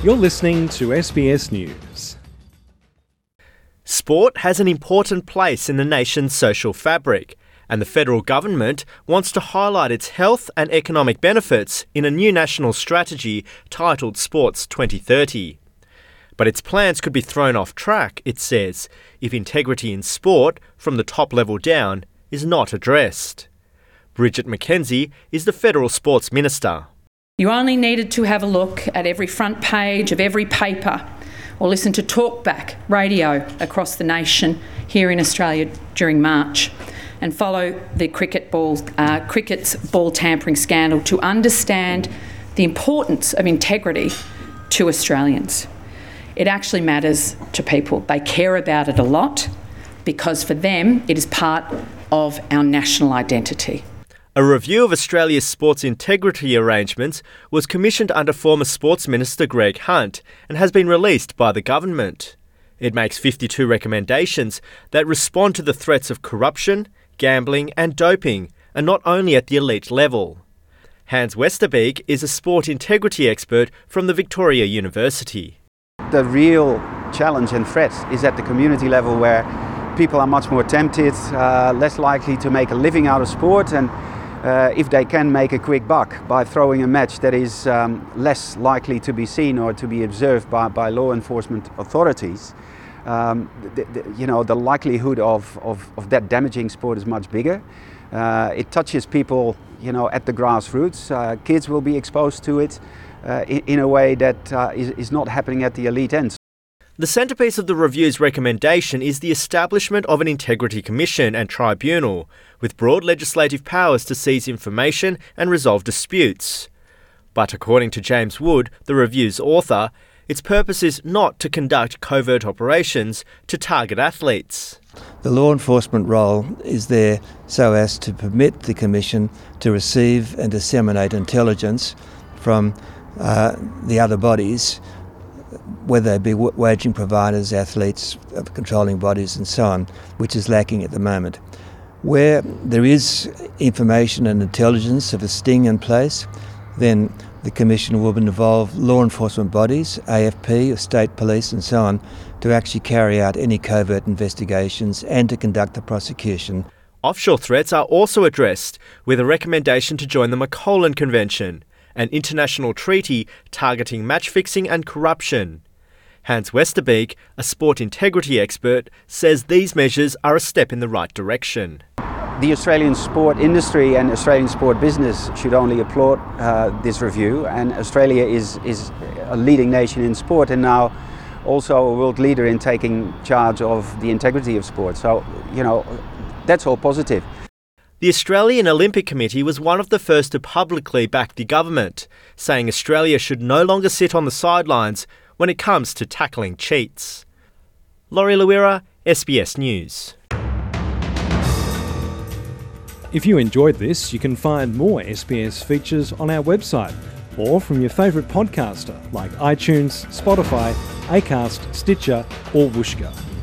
You're listening to SBS News. Sport has an important place in the nation's social fabric, and the federal government wants to highlight its health and economic benefits in a new national strategy titled Sports 2030. But its plans could be thrown off track, it says, if integrity in sport, from the top level down, is not addressed. Bridget McKenzie is the federal sports minister. You only needed to have a look at every front page of every paper or listen to talkback radio across the nation here in Australia during March and follow the cricket's ball tampering scandal to understand the importance of integrity to Australians. It actually matters to people. They care about it a lot because for them it is part of our national identity. A review of Australia's sports integrity arrangements was commissioned under former Sports Minister Greg Hunt and has been released by the government. It makes 52 recommendations that respond to the threats of corruption, gambling and doping, and not only at the elite level. Hans Westerbeek is a sport integrity expert from the Victoria University. The real challenge and threat is at the community level, where people are much more tempted, less likely to make a living out of sport, and if they can make a quick buck by throwing a match that is less likely to be seen or to be observed by law enforcement authorities, the likelihood of that damaging sport is much bigger. It touches people, at the grassroots. Kids will be exposed to it in a way that is not happening at the elite end. The centrepiece of the review's recommendation is the establishment of an integrity commission and tribunal, with broad legislative powers to seize information and resolve disputes. But according to James Wood, the review's author, its purpose is not to conduct covert operations to target athletes. The law enforcement role is there so as to permit the Commission to receive and disseminate intelligence from the other bodies, whether they be wagering providers, athletes, controlling bodies and so on, which is lacking at the moment. Where there is information and intelligence of a sting in place, then the Commission will involve law enforcement bodies, AFP, state police and so on, to actually carry out any covert investigations and to conduct the prosecution. Offshore threats are also addressed, with a recommendation to join the McCollan Convention, an international treaty targeting match fixing and corruption. Hans Westerbeek, a sport integrity expert, says these measures are a step in the right direction. The Australian sport industry and Australian sport business should only applaud this review, and Australia is a leading nation in sport and now also a world leader in taking charge of the integrity of sport. So, that's all positive. The Australian Olympic Committee was one of the first to publicly back the government, saying Australia should no longer sit on the sidelines when it comes to tackling cheats. Laurie Luira, SBS News. If you enjoyed this, you can find more SBS features on our website or from your favourite podcaster like iTunes, Spotify, Acast, Stitcher or Whooshkaa.